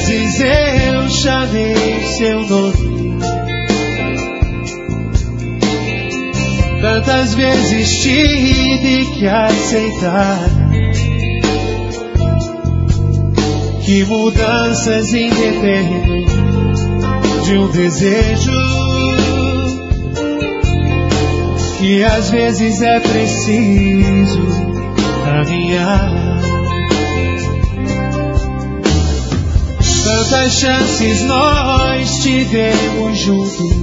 vezes eu chamei seu nome, tantas vezes tive que aceitar que mudanças independem de um desejo, que às vezes é preciso caminhar. Tantas chances nós tivemos juntos,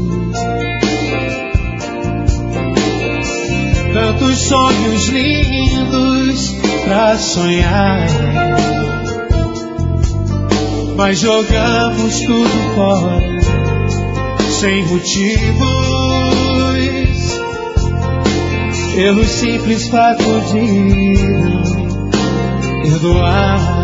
tantos sonhos lindos pra sonhar, mas jogamos tudo fora sem motivos, pelo simples fato de não perdoar.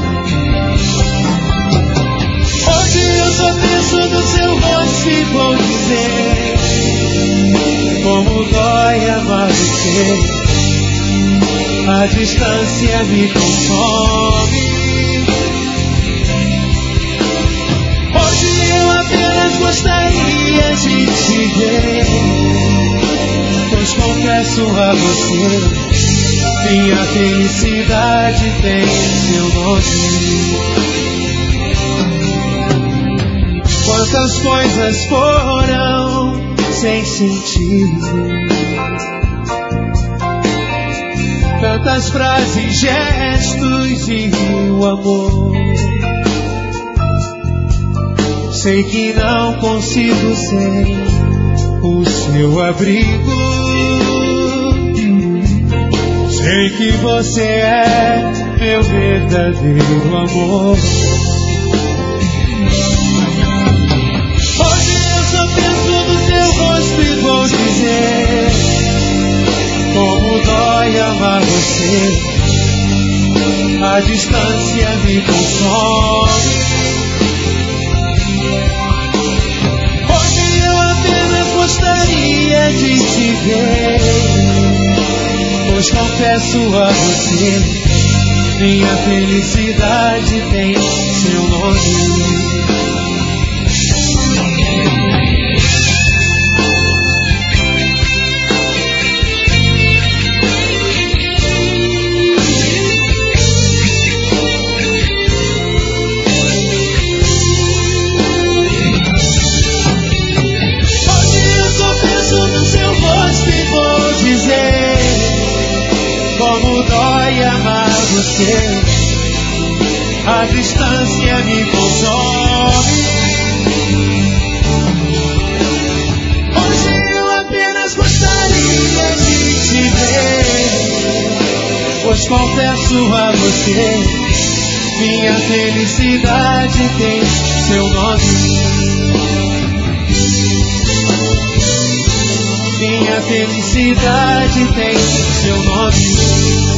Eu só penso no seu rosto e vou dizer como dói amar você. A distância me consome. Hoje eu apenas gostaria de te ver, pois confesso a você, minha felicidade tem seu nome. Quantas coisas foram sem sentido, tantas frases, gestos e o amor. Sei que não consigo ser o seu abrigo, sei que você é meu verdadeiro amor. E vou dizer como dói amar você. A distância me consome. Hoje eu apenas gostaria de te ver, pois confesso a você, minha felicidade tem seu nome. Como dói amar você, a distância me consome. Hoje eu apenas gostaria de te ver, pois confesso a você, minha felicidade tem seu nome. Minha felicidade tem seu nome.